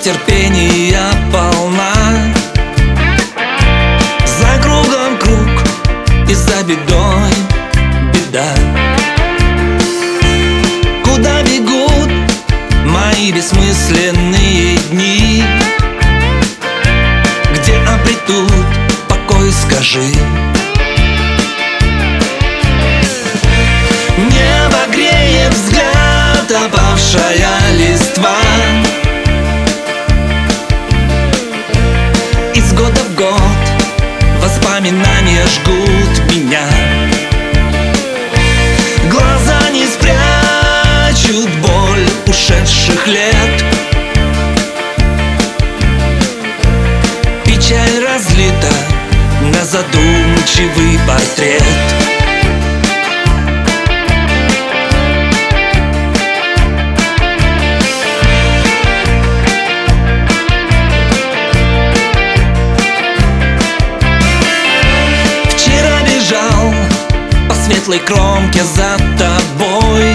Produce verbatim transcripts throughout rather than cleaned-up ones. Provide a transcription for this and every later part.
терпения полна. За кругом круг и за бедой беда. Куда бегут мои бессмысленные дни? Где обретут покой, скажи? Небо греет взгляд, опавшая листва. Из года в год воспоминания жгут меня. Глаза не спрячут боль ушедших лет. Печаль разлита на задумчивый портрет. Светлой кромке за тобой,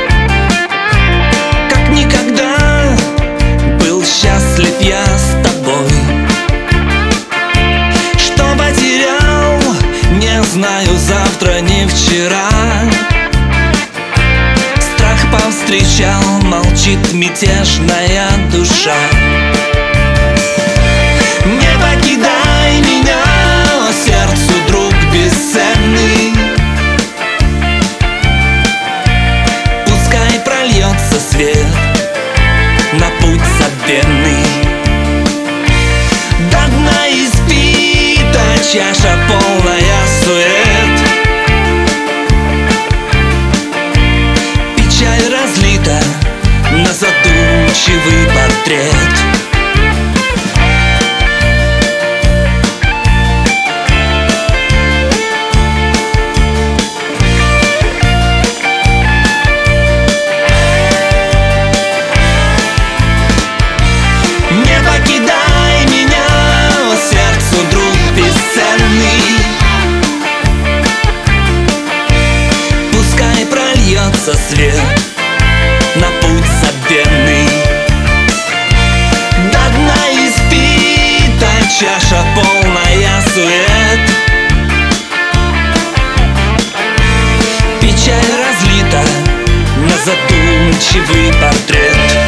как никогда был счастлив я с тобой. Что потерял, не знаю, завтра, не вчера. Страх повстречал, молчит мятежная душа. Не покидай меня, сердцу друг бесценный. Свет на путь забвенный. До дна испита чаша, полная сует. Печаль разлита на задумчивый портрет. Свет на путь забвенный. До дна испита чаша, полная сует. Печаль разлита на задумчивый портрет.